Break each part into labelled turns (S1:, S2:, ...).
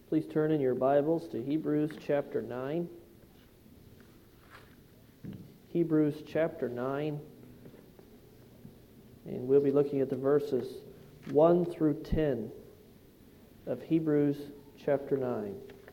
S1: Please turn in your Bibles to Hebrews chapter 9. Hebrews chapter 9. And we'll be looking at the verses 1 through 10 of Hebrews chapter 9.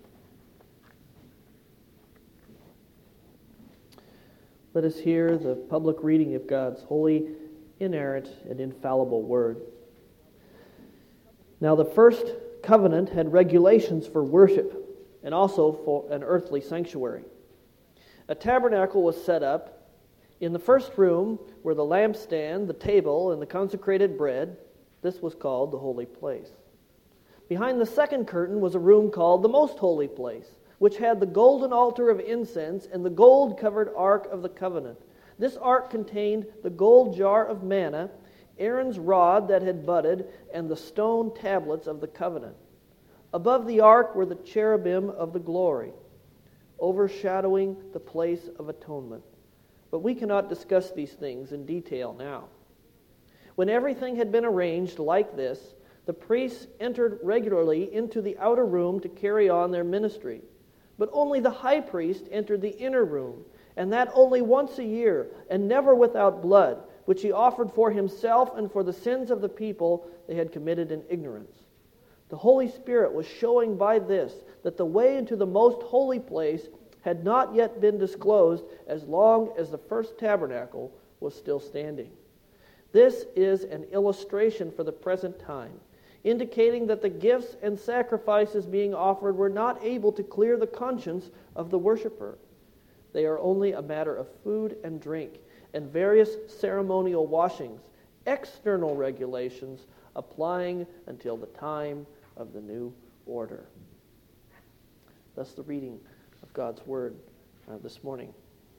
S1: Let us hear the public reading of God's holy, inerrant, and infallible word. Now the first covenant had regulations for worship and also for an earthly sanctuary. A tabernacle was set up in the first room where the lampstand, the table, and the consecrated bread. This was called the holy place. Behind the second curtain was a room called the most holy place, which had the golden altar of incense and the gold-covered ark of the covenant. This ark contained the gold jar of manna, Aaron's rod that had budded, and the stone tablets of the covenant. Above the ark were the cherubim of the glory, overshadowing the place of atonement. But we cannot discuss these things in detail now. When everything had been arranged like this, the priests entered regularly into the outer room to carry on their ministry. But only the high priest entered the inner room, and that only once a year, and never without blood, which he offered for himself and for the sins of the people they had committed in ignorance. The Holy Spirit was showing by this that the way into the most holy place had not yet been disclosed as long as the first tabernacle was still standing. This is an illustration for the present time, indicating that the gifts and sacrifices being offered were not able to clear the conscience of the worshiper. They are only a matter of food and drink and various ceremonial washings, external regulations applying until the time of the new order. Thus the reading of God's Word this morning.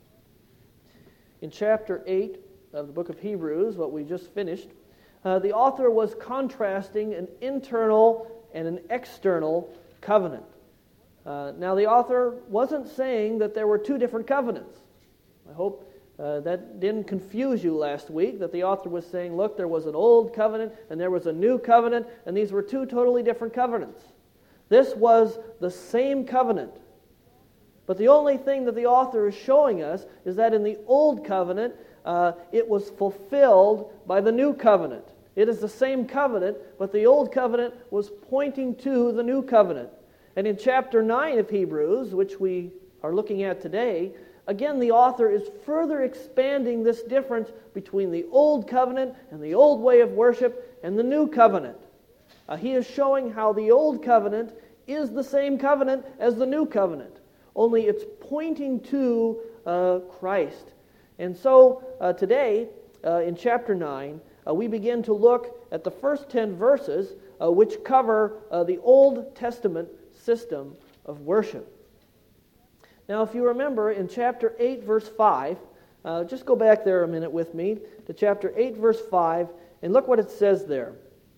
S1: In chapter 8 of the book of Hebrews, what we just finished, the author was contrasting an internal and an external covenant. Now the author wasn't saying that there were two different covenants. I hope that didn't confuse you last week, that the author was saying, look, there was an old covenant and there was a new covenant, and these were two totally different covenants. This was the same covenant. But the only thing that the author is showing us is that in the old covenant, it was fulfilled by the new covenant. It is the same covenant, but the old covenant was pointing to the new covenant. And in chapter 9 of Hebrews, which we are looking at today, again, the author is further expanding this difference between the old covenant and the old way of worship and the new covenant. He is showing how the old covenant is the same covenant as the new covenant, only it's pointing to Christ. And so today, in chapter 9, we begin to look at the first 10 verses which cover the Old Testament system of worship. Now, if you remember, in chapter 8, verse 5, just go back there a minute with me to chapter 8, verse 5, and look what it says there.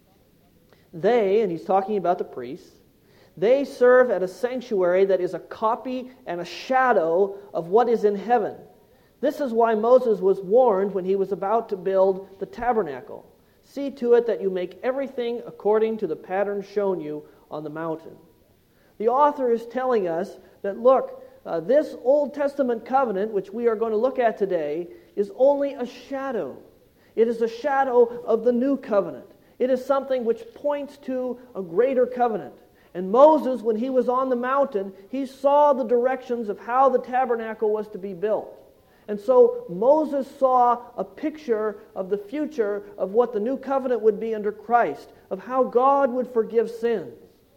S1: They, and he's talking about the priests, they serve at a sanctuary that is a copy and a shadow of what is in heaven. This is why Moses was warned when he was about to build the tabernacle. See to it that you make everything according to the pattern shown you on the mountain. The author is telling us that, look, this Old Testament covenant, which we are going to look at today, is only a shadow. It is a shadow of the new covenant. It is something which points to a greater covenant. And Moses, when he was on the mountain, he saw the directions of how the tabernacle was to be built. And so Moses saw a picture of the future of what the new covenant would be under Christ, of how God would forgive sins.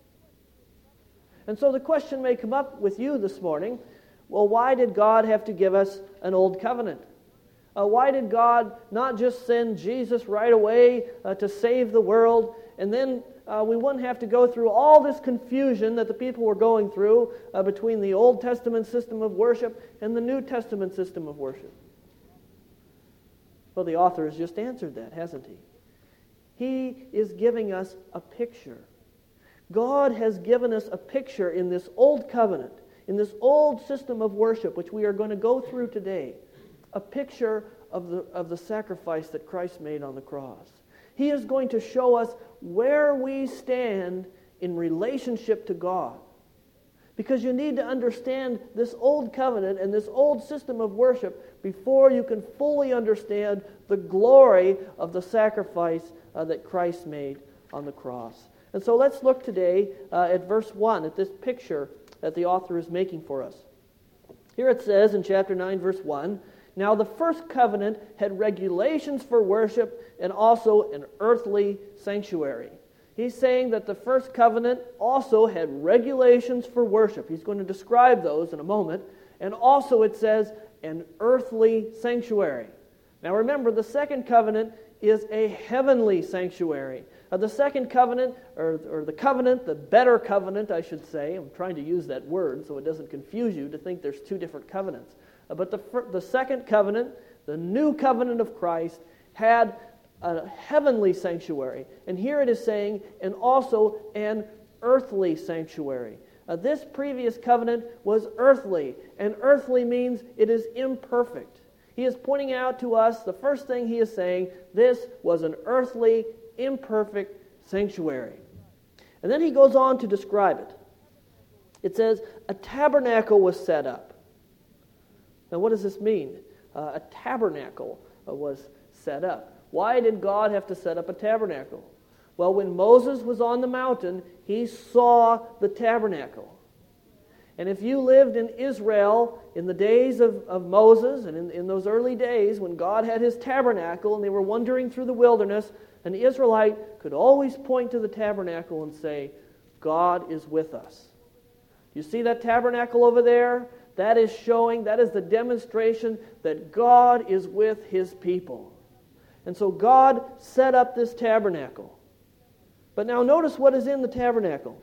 S1: And so the question may come up with you this morning, well, why did God have to give us an old covenant? Why did God not just send Jesus right away to save the world, and then we wouldn't have to go through all this confusion that the people were going through between the Old Testament system of worship and the New Testament system of worship? Well, the author has just answered that, hasn't he? He is giving us a picture. God has given us a picture in this old covenant, in this old system of worship, which we are going to go through today, a picture of the sacrifice that Christ made on the cross. He is going to show us where we stand in relationship to God. Because you need to understand this old covenant and this old system of worship before you can fully understand the glory of the sacrifice that Christ made on the cross. And so let's look today at verse 1, at this picture that the author is making for us. Here it says in chapter 9, verse 1, "Now the first covenant had regulations for worship and also an earthly sanctuary." He's saying that the first covenant also had regulations for worship. He's going to describe those in a moment. And also it says an earthly sanctuary. Now remember, the second covenant is a heavenly sanctuary. The second covenant, or the covenant, the better covenant, I should say. I'm trying to use that word so it doesn't confuse you to think there's two different covenants. But the second covenant, the new covenant of Christ, had a heavenly sanctuary. And here it is saying, and also an earthly sanctuary. This previous covenant was earthly, and earthly means it is imperfect. He is pointing out to us, the first thing he is saying, this was an earthly, imperfect sanctuary. And then he goes on to describe it. It says, a tabernacle was set up. Now what does this mean? A tabernacle was set up. Why did God have to set up a tabernacle? Well, when Moses was on the mountain, he saw the tabernacle. And if you lived in Israel in the days of Moses, and in those early days when God had his tabernacle and they were wandering through the wilderness, an Israelite could always point to the tabernacle and say, God is with us. You see that tabernacle over there? That is the demonstration that God is with his people. And so God set up this tabernacle. But now notice what is in the tabernacle.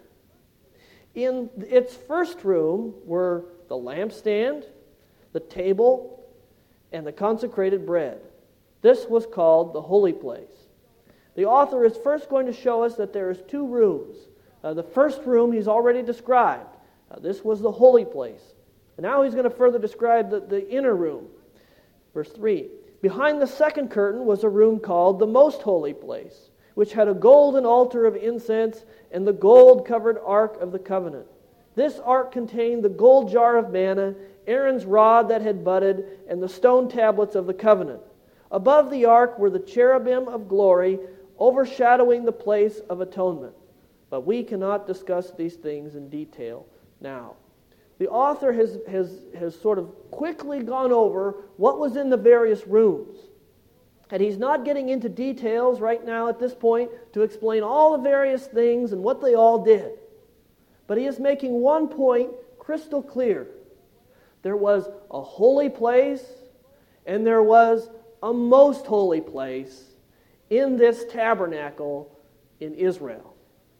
S1: In its first room were the lampstand, the table, and the consecrated bread. This was called the holy place. The author is first going to show us that there is two rooms. The first room he's already described. This was the holy place. And now he's going to further describe the inner room. Verse 3. Behind the second curtain was a room called the most holy place, which had a golden altar of incense and the gold-covered ark of the covenant. This ark contained the gold jar of manna, Aaron's rod that had budded, and the stone tablets of the covenant. Above the ark were the cherubim of glory, overshadowing the place of atonement. But we cannot discuss these things in detail now. The author has sort of quickly gone over what was in the various rooms. And he's not getting into details right now at this point to explain all the various things and what they all did. But he is making one point crystal clear. There was a holy place and there was a most holy place in this tabernacle in Israel.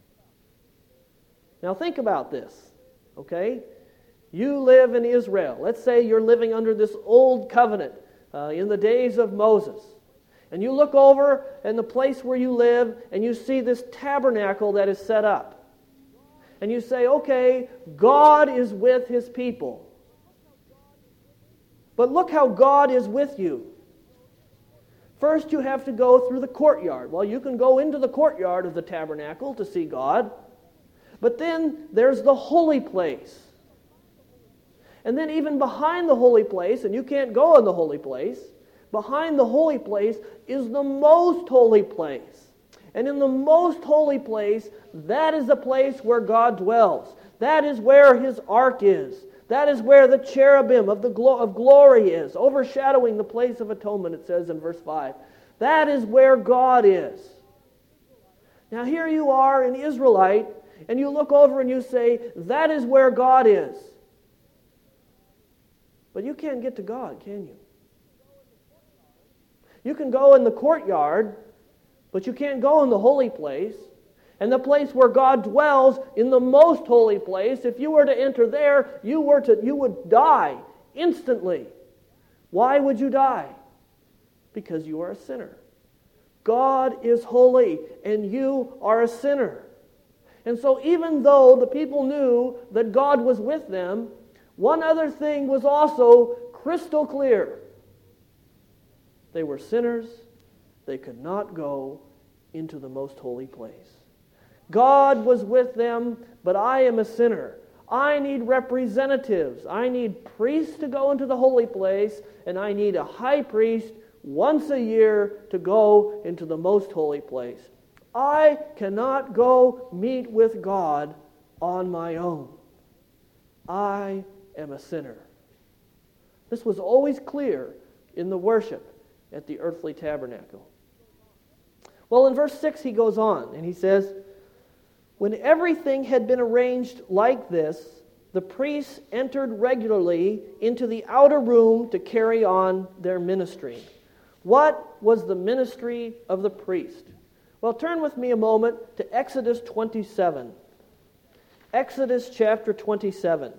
S1: Now think about this, okay? You live in Israel. Let's say you're living under this old covenant in the days of Moses. And you look over in the place where you live and you see this tabernacle that is set up. And you say, okay, God is with his people. But look how God is with you. First you have to go through the courtyard. Well, you can go into the courtyard of the tabernacle to see God. But then there's the holy place. And then even behind the holy place, and you can't go in the holy place, behind the holy place is the most holy place. And in the most holy place, that is the place where God dwells. That is where his ark is. That is where the cherubim of glory is, overshadowing the place of atonement, it says in verse 5. That is where God is. Now here you are, an Israelite, and you look over and you say, that is where God is. But you can't get to God, can you? You can go in the courtyard, but you can't go in the holy place. And the place where God dwells, in the most holy place, if you were to enter there, you would die instantly. Why would you die? Because you are a sinner. God is holy, and you are a sinner. And so even though the people knew that God was with them, one other thing was also crystal clear. They were sinners. They could not go into the most holy place. God was with them, but I am a sinner. I need representatives. I need priests to go into the holy place, and I need a high priest once a year to go into the most holy place. I cannot go meet with God on my own. I am a sinner. This was always clear in the worship at the earthly tabernacle. Well, in verse 6 he goes on and he says, when everything had been arranged like this, the priests entered regularly into the outer room to carry on their ministry. What was the ministry of the priest? Well, turn with me a moment to Exodus 27. Exodus chapter 27.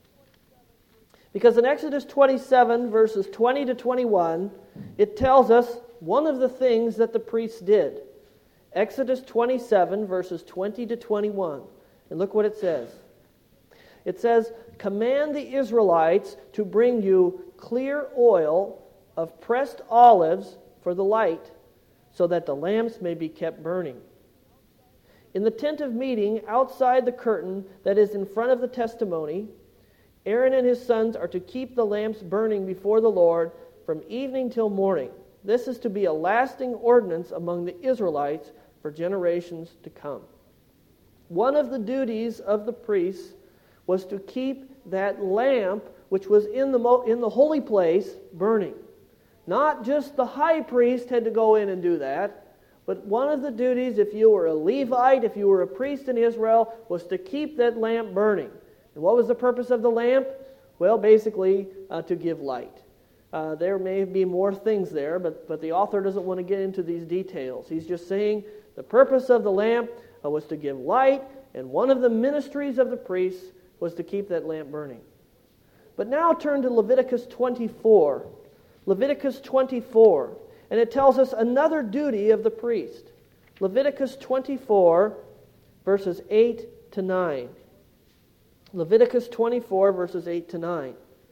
S1: Because in Exodus 27, verses 20 to 21, it tells us one of the things that the priests did. Exodus 27, verses 20 to 21. And look what it says. It says, command the Israelites to bring you clear oil of pressed olives for the light, so that the lamps may be kept burning. In the tent of meeting, outside the curtain that is in front of the testimony, Aaron and his sons are to keep the lamps burning before the Lord from evening till morning. This is to be a lasting ordinance among the Israelites for generations to come. One of the duties of the priests was to keep that lamp, which was in the holy place, burning. Not just the high priest had to go in and do that, but one of the duties, if you were a Levite, if you were a priest in Israel, was to keep that lamp burning. And what was the purpose of the lamp? Well, basically, to give light. There may be more things there, but the author doesn't want to get into these details. He's just saying the purpose of the lamp was to give light, and one of the ministries of the priests was to keep that lamp burning. But now turn to Leviticus 24. Leviticus 24, and it tells us another duty of the priest. Leviticus 24, verses 8 to 9. Leviticus 24, verses 8 to 9.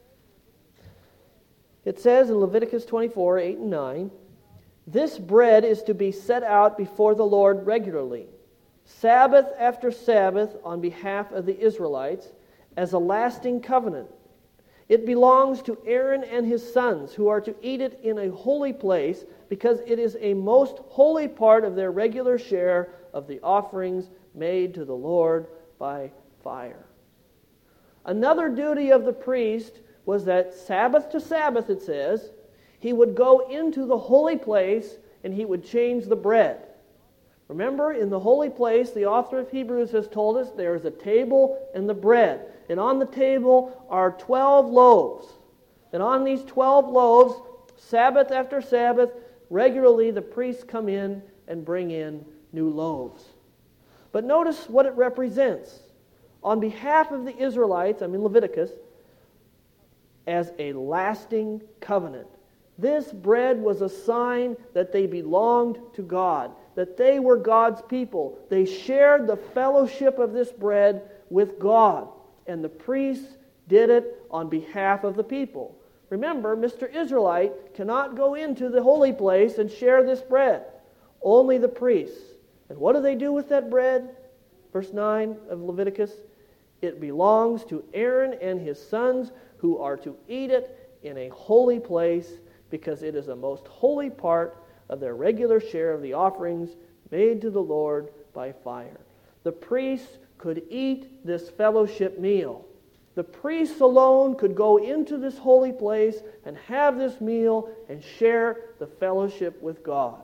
S1: It says in Leviticus 24, 8 and 9, this bread is to be set out before the Lord regularly, Sabbath after Sabbath, on behalf of the Israelites, as a lasting covenant. It belongs to Aaron and his sons, who are to eat it in a holy place, because it is a most holy part of their regular share of the offerings made to the Lord by fire. Another duty of the priest was that Sabbath to Sabbath, it says, he would go into the holy place and he would change the bread. Remember, in the holy place, the author of Hebrews has told us there is a table and the bread. And on the table are 12 loaves. And on these 12 loaves, Sabbath after Sabbath, regularly the priests come in and bring in new loaves. But notice what it represents. On behalf of the Israelites, I'm in Leviticus, as a lasting covenant. This bread was a sign that they belonged to God, that they were God's people. They shared the fellowship of this bread with God. And the priests did it on behalf of the people. Remember, Mr. Israelite cannot go into the holy place and share this bread. Only the priests. And what do they do with that bread? Verse 9 of Leviticus, it belongs to Aaron and his sons, who are to eat it in a holy place, because it is a most holy part of their regular share of the offerings made to the Lord by fire. The priests could eat this fellowship meal. The priests alone could go into this holy place and have this meal and share the fellowship with God.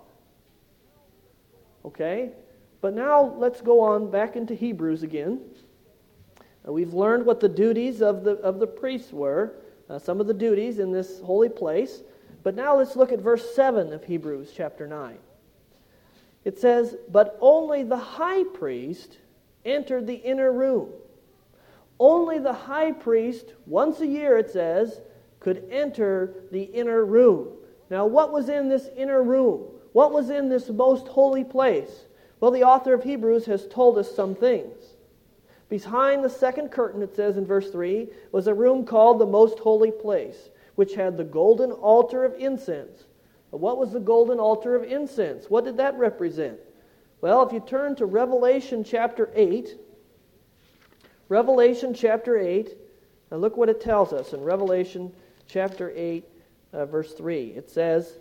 S1: Okay? But now let's go on back into Hebrews again. We've learned what the duties of the priests were, some of the duties in this holy place. But now let's look at verse 7 of Hebrews chapter 9. It says, but only the high priest entered the inner room. Only the high priest, once a year it says, could enter the inner room. Now what was in this inner room? What was in this most holy place? Well, the author of Hebrews has told us some things. Behind the second curtain, it says in verse 3, was a room called the most holy place, which had the golden altar of incense. What was the golden altar of incense? What did that represent? Well, if you turn to Revelation chapter 8, Revelation chapter 8, now look what it tells us in Revelation chapter 8, verse 3. It says,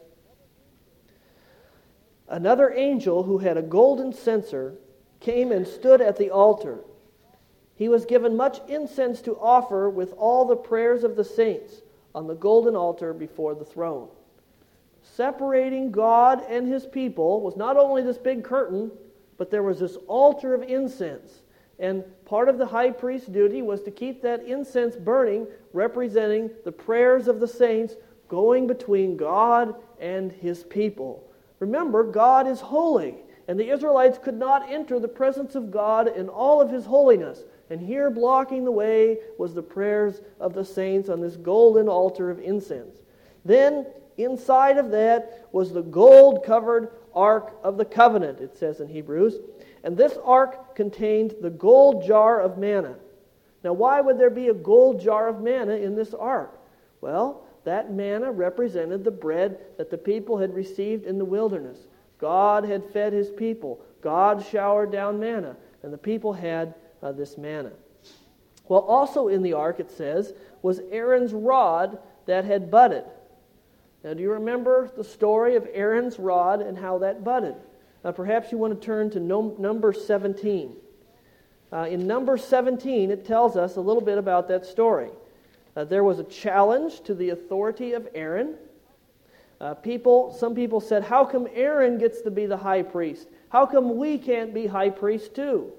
S1: "Another angel who had a golden censer came and stood at the altar. He was given much incense to offer with all the prayers of the saints on the golden altar before the throne." Separating God and His people was not only this big curtain, but there was this altar of incense. And part of the high priest's duty was to keep that incense burning, representing the prayers of the saints going between God and His people. Remember, God is holy, and the Israelites could not enter the presence of God in all of His holiness. And here, blocking the way, was the prayers of the saints on this golden altar of incense. Then, inside of that was the gold-covered Ark of the Covenant, it says in Hebrews. And this ark contained the gold jar of manna. Now, why would there be a gold jar of manna in this ark? Well, that manna represented the bread that the people had received in the wilderness. God had fed His people. God showered down manna, and the people had this manna. Well, also in the ark, it says, was Aaron's rod that had budded. Now, do you remember the story of Aaron's rod and how that budded? Perhaps you want to turn to number 17. In number 17, it tells us a little bit about that story. There was a challenge to the authority of Aaron. Some people said, how come Aaron gets to be the high priest? How come we can't be high priests too?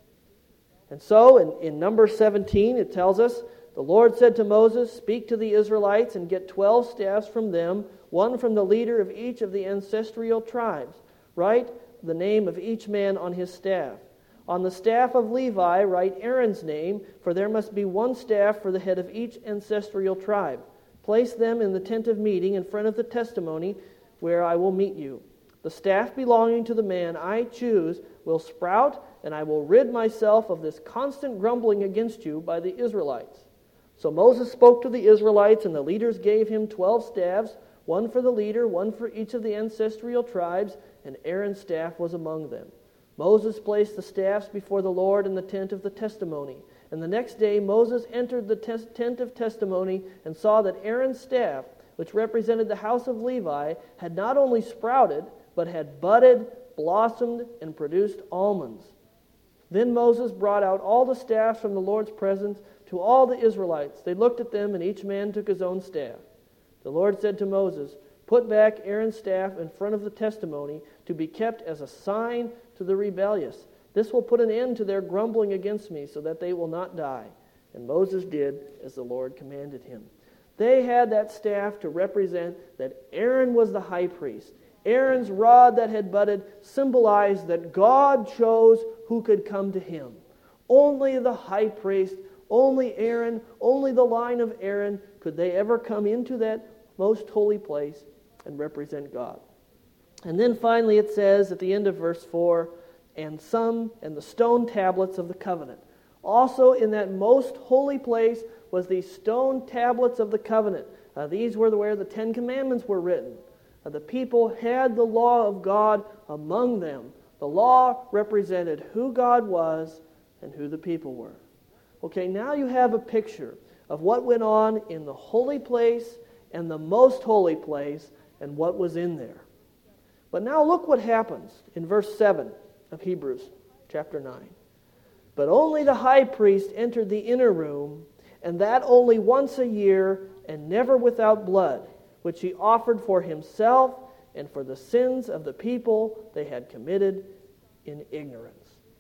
S1: And so in number 17, it tells us, the Lord said to Moses, "Speak to the Israelites and get 12 staffs from them, one from the leader of each of the ancestral tribes. Write the name of each man on his staff. On the staff of Levi, write Aaron's name, for there must be one staff for the head of each ancestral tribe. Place them in the tent of meeting in front of the testimony where I will meet you. The staff belonging to the man I choose will sprout, and I will rid myself of this constant grumbling against you by the Israelites." So Moses spoke to the Israelites, and the leaders gave him 12 staffs, one for the leader, one for each of the ancestral tribes, and Aaron's staff was among them. Moses placed the staffs before the Lord in the tent of the testimony. And the next day Moses entered the tent of testimony and saw that Aaron's staff, which represented the house of Levi, had not only sprouted, but had budded, blossomed, and produced almonds. Then Moses brought out all the staffs from the Lord's presence to all the Israelites. They looked at them, and each man took his own staff. The Lord said to Moses, "Put back Aaron's staff in front of the testimony to be kept as a sign to the rebellious. This will put an end to their grumbling against me, so that they will not die." And Moses did as the Lord commanded him. They had that staff to represent that Aaron was the high priest. Aaron's rod that had budded symbolized that God chose who could come to him. Only the high priest, only Aaron, only the line of Aaron could they ever come into that most holy place and represent God. And then finally it says at the end of verse 4, and the stone tablets of the covenant. Also in that most holy place was the stone tablets of the covenant. These were where the 10 Commandments were written. The people had the law of God among them. The law represented who God was and who the people were. Okay, now you have a picture of what went on in the holy place and the most holy place and what was in there. But now look what happens in verse 7 of Hebrews chapter 9. "But only the high priest entered the inner room, and that only once a year, and never without blood, which he offered for himself and for the sins of the people they had committed in ignorance."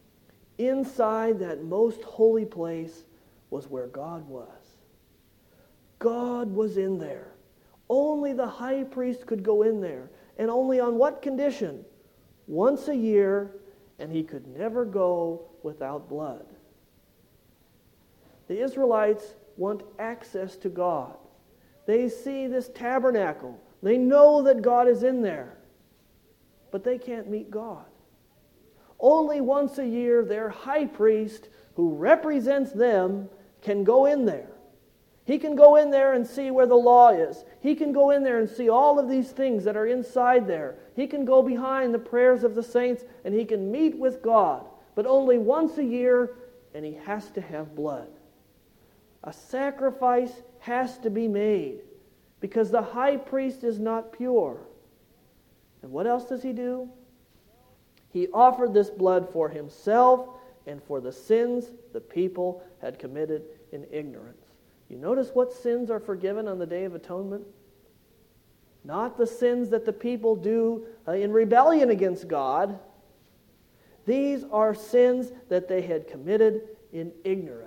S1: Inside that most holy place was where God was. God was in there. Only the high priest could go in there. And only on what condition? Once a year, and he could never go without blood. The Israelites want access to God. They see this tabernacle. They know that God is in there. But they can't meet God. Only once a year, their high priest, who represents them, can go in there. He can go in there and see where the law is. He can go in there and see all of these things that are inside there. He can go behind the prayers of the saints and he can meet with God. But only once a year, and he has to have blood. A sacrifice has to be made because the high priest is not pure. And what else does he do? He offered this blood for himself and for the sins the people had committed in ignorance. You notice what sins are forgiven on the Day of Atonement? Not the sins that the people do in rebellion against God. These are sins that they had committed in ignorance.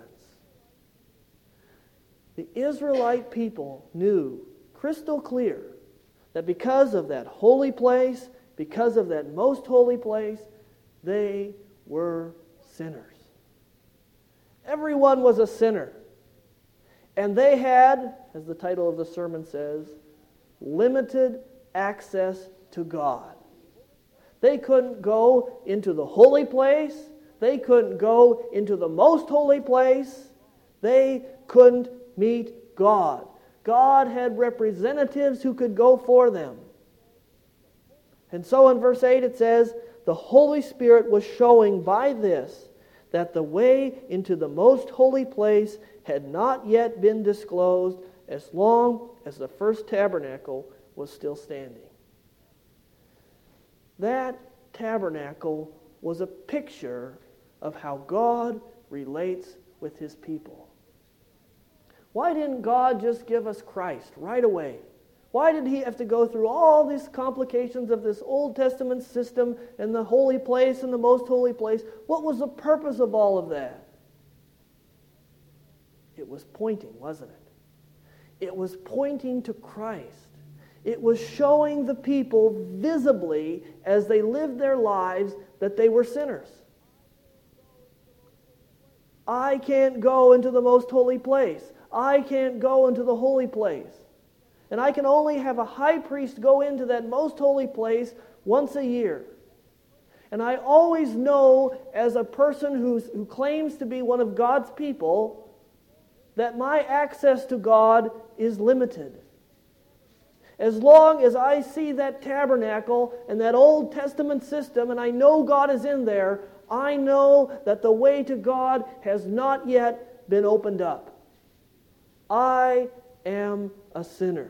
S1: The Israelite people knew crystal clear that because of that holy place, because of that most holy place, they were sinners. Everyone was a sinner. And they had, as the title of the sermon says, limited access to God. They couldn't go into the holy place. They couldn't go into the most holy place. They couldn't meet God. God had representatives who could go for them. And so in verse 8 it says, the Holy Spirit was showing by this that the way into the most holy place had not yet been disclosed as long as the first tabernacle was still standing. That tabernacle was a picture of how God relates with His people. Why didn't God just give us Christ right away? Why did He have to go through all these complications of this Old Testament system and the holy place and the most holy place? What was the purpose of all of that? It was pointing, wasn't it? It was pointing to Christ. It was showing the people visibly as they lived their lives that they were sinners. I can't go into the most holy place. I can't go into the holy place. And I can only have a high priest go into that most holy place once a year. And I always know, as a person who claims to be one of God's people, that my access to God is limited. As long as I see that tabernacle and that Old Testament system and I know God is in there, I know that the way to God has not yet been opened up. I am a sinner.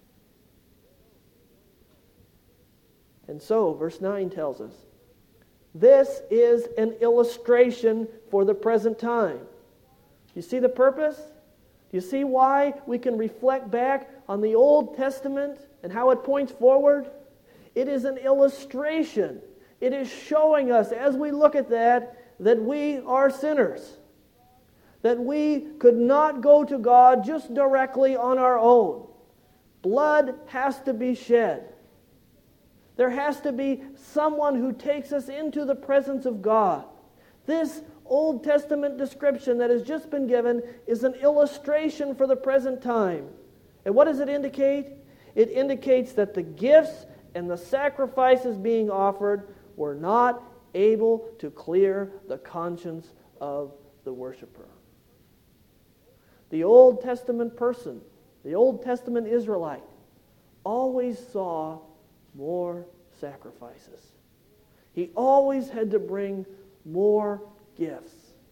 S1: And so, verse 9 tells us, this is an illustration for the present time. You see the purpose? Do you see why we can reflect back on the Old Testament and how it points forward? It is an illustration. It is showing us, as we look at that we are sinners. That we could not go to God just directly on our own. Blood has to be shed. There has to be someone who takes us into the presence of God. This Old Testament description that has just been given is an illustration for the present time. And what does it indicate? It indicates that the gifts and the sacrifices being offered were not able to clear the conscience of the worshiper. The Old Testament person, the Old Testament Israelite, always saw more sacrifices. He always had to bring more gifts.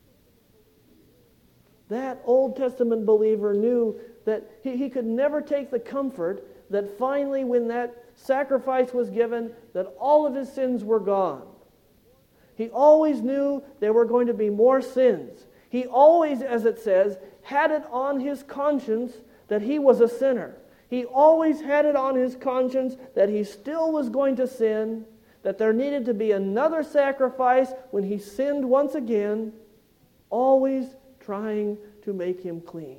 S1: That Old Testament believer knew that he could never take the comfort that finally when that sacrifice was given, that all of his sins were gone. He always knew there were going to be more sins. He always, as it says, had it on his conscience that he was a sinner. He always had it on his conscience that he still was going to sin, that there needed to be another sacrifice when he sinned once again, always trying to make him clean.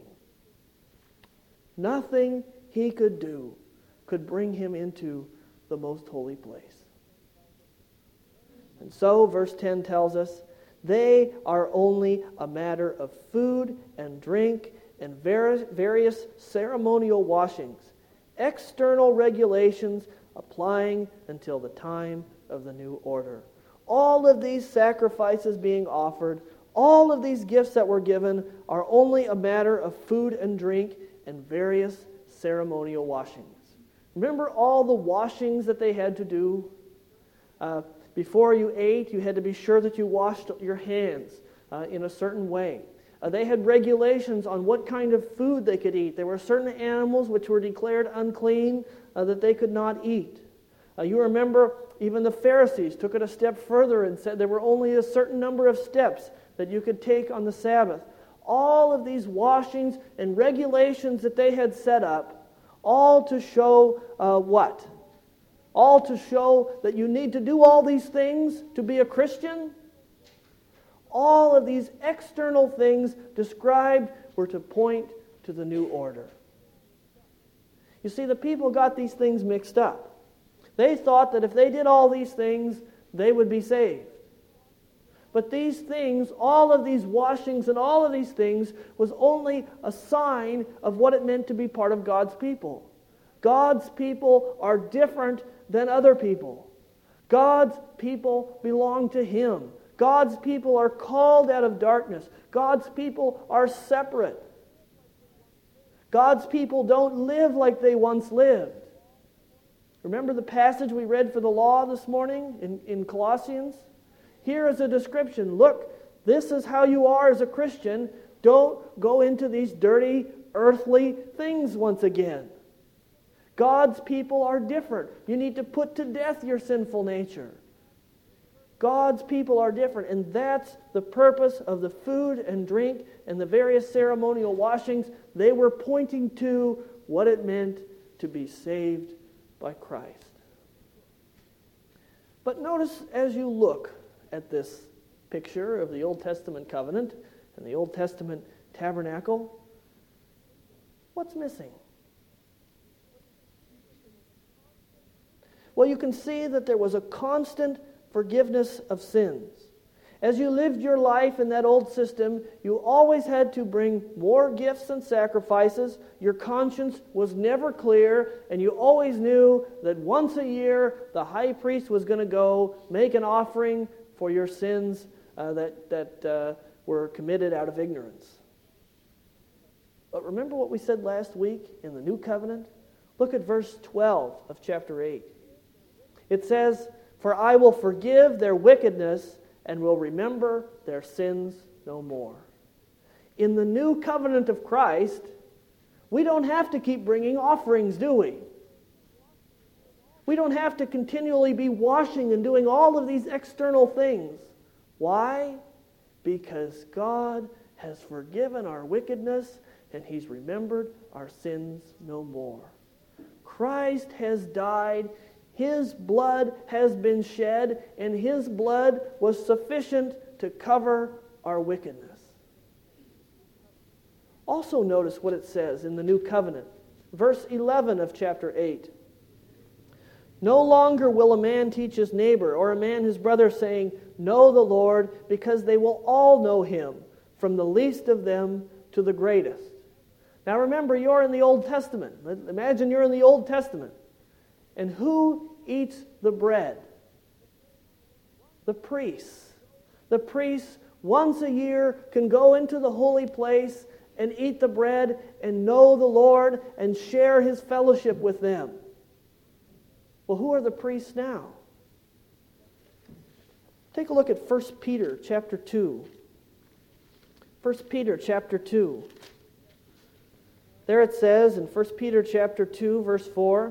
S1: Nothing he could do could bring him into the most holy place. And so, verse 10 tells us, they are only a matter of food and drink and various ceremonial washings, external regulations applying until the time of the new order. All of these sacrifices being offered, all of these gifts that were given are only a matter of food and drink and various ceremonial washings. Remember all the washings that they had to do? Before you ate, you had to be sure that you washed your hands in a certain way. They had regulations on what kind of food they could eat. There were certain animals which were declared unclean that they could not eat. You remember even the Pharisees took it a step further and said there were only a certain number of steps that you could take on the Sabbath. All of these washings and regulations that they had set up, all to show what? All to show that you need to do all these things to be a Christian? All of these external things described were to point to the new order. You see, the people got these things mixed up. They thought that if they did all these things, they would be saved. But these things, all of these washings and all of these things, was only a sign of what it meant to be part of God's people. God's people are different than other people. God's people belong to Him. God's people are called out of darkness. God's people are separate. God's people don't live like they once lived. Remember the passage we read for the law this morning in Colossians? Here is a description. Look, this is how you are as a Christian. Don't go into these dirty, earthly things once again. God's people are different. You need to put to death your sinful nature. God's people are different, and that's the purpose of the food and drink and the various ceremonial washings. They were pointing to what it meant to be saved by Christ. But notice as you look at this picture of the Old Testament covenant and the Old Testament tabernacle, what's missing? Well, you can see that there was a constant forgiveness of sins. As you lived your life in that old system, you always had to bring more gifts and sacrifices. Your conscience was never clear, and you always knew that once a year the high priest was going to go make an offering for your sins that were committed out of ignorance. But remember what we said last week in the New Covenant? Look at verse 12 of chapter 8. It says, "For I will forgive their wickedness and will remember their sins no more." In the new covenant of Christ, we don't have to keep bringing offerings, do we? We don't have to continually be washing and doing all of these external things. Why? Because God has forgiven our wickedness and He's remembered our sins no more. Christ has died. His blood has been shed, and His blood was sufficient to cover our wickedness. Also notice what it says in the New Covenant. Verse 11 of chapter 8. "No longer will a man teach his neighbor or a man his brother, saying, 'Know the Lord,' because they will all know Him, from the least of them to the greatest." Now remember, you're in the Old Testament. Imagine you're in the Old Testament. And who eats the bread? The priests. The priests once a year can go into the holy place and eat the bread and know the Lord and share His fellowship with them. Well, who are the priests now? Take a look at 1 Peter chapter 2. 1 Peter chapter 2. There it says in 1 Peter chapter 2, verse 4,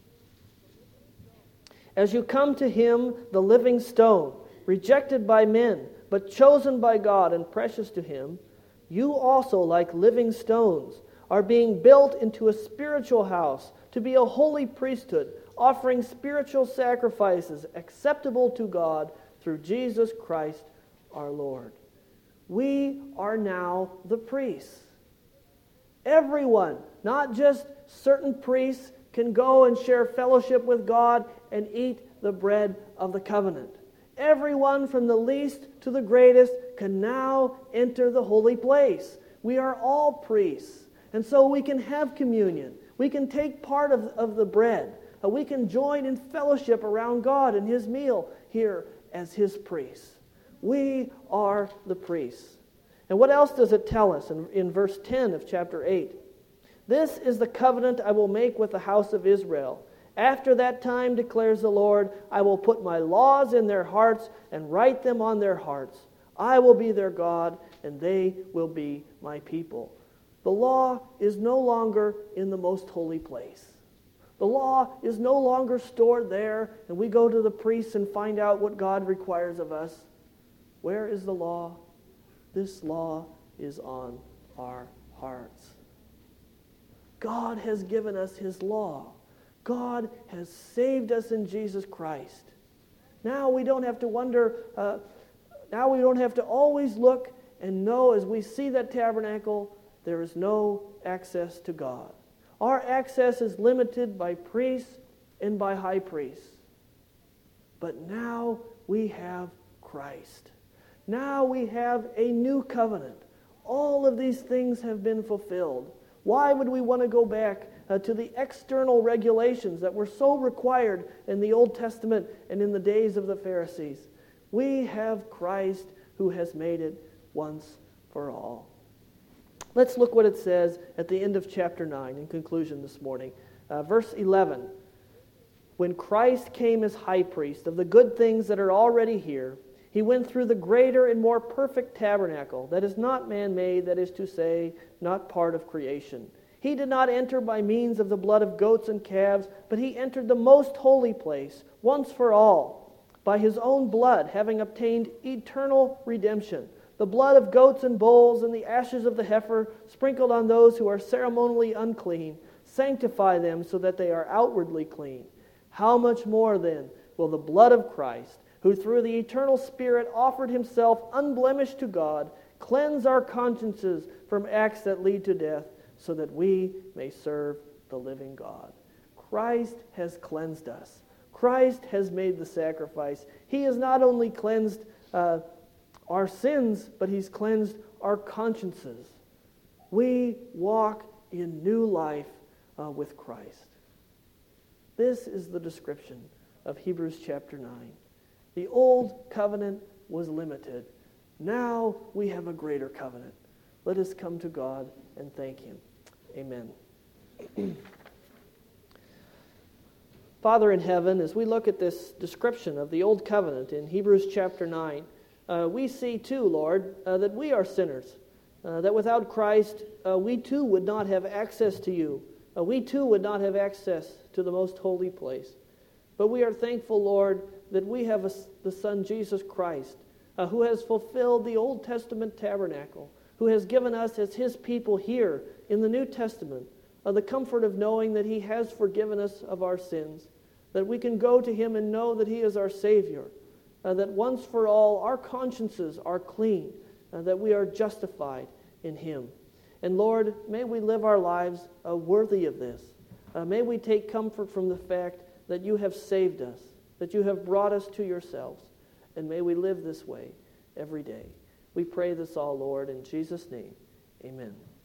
S1: "As you come to Him, the living stone, rejected by men, but chosen by God and precious to Him, you also, like living stones, are being built into a spiritual house to be a holy priesthood, offering spiritual sacrifices acceptable to God through Jesus Christ our Lord." We are now the priests. Everyone, not just certain priests, can go and share fellowship with God and eat the bread of the covenant. Everyone from the least to the greatest can now enter the holy place. We are all priests, and so we can have communion. We can take part of the bread. We can join in fellowship around God and His meal here as His priests. We are the priests. And what else does it tell us in verse 10 of chapter 8? "This is the covenant I will make with the house of Israel. After that time, declares the Lord, I will put my laws in their hearts and write them on their hearts. I will be their God, and they will be my people. The law is no longer in the most holy place. The law is no longer stored there, and we go to the priests and find out what God requires of us. Where is the law? This law is on our hearts. God has given us His law. God has saved us in Jesus Christ. Now we don't have to wonder, now we don't have to always look and know as we see that tabernacle, there is no access to God. Our access is limited by priests and by high priests. But now we have Christ. Now we have a new covenant. All of these things have been fulfilled. Why would we want to go back to the external regulations that were so required in the Old Testament and in the days of the Pharisees? We have Christ who has made it once for all. Let's look what it says at the end of chapter 9 in conclusion this morning. Verse 11. When Christ came as high priest of the good things that are already here, He went through the greater and more perfect tabernacle that is not man-made, that is to say, not part of creation. He did not enter by means of the blood of goats and calves, but He entered the most holy place once for all, by His own blood, having obtained eternal redemption. The blood of goats and bulls and the ashes of the heifer, sprinkled on those who are ceremonially unclean, sanctify them so that they are outwardly clean. How much more then will the blood of Christ, who through the eternal Spirit offered Himself unblemished to God, cleanse our consciences from acts that lead to death, so that we may serve the living God. Christ has cleansed us. Christ has made the sacrifice. He has not only cleansed our sins, but He's cleansed our consciences. We walk in new life with Christ. This is the description of Hebrews chapter 9. The old covenant was limited. Now we have a greater covenant. Let us come to God and thank Him. Amen. Father in heaven, as we look at this description of the old covenant in Hebrews chapter 9, we see too, Lord, that we are sinners, that without Christ, we too would not have access to You. We too would not have access to the most holy place. But we are thankful, Lord, that we have the Son, Jesus Christ, who has fulfilled the Old Testament tabernacle, who has given us as His people here in the New Testament the comfort of knowing that He has forgiven us of our sins, that we can go to Him and know that He is our Savior, that once for all our consciences are clean, that we are justified in Him. And Lord, may we live our lives worthy of this. May we take comfort from the fact that You have saved us, that You have brought us to Yourselves, and may we live this way every day. We pray this all, Lord, in Jesus' name. Amen.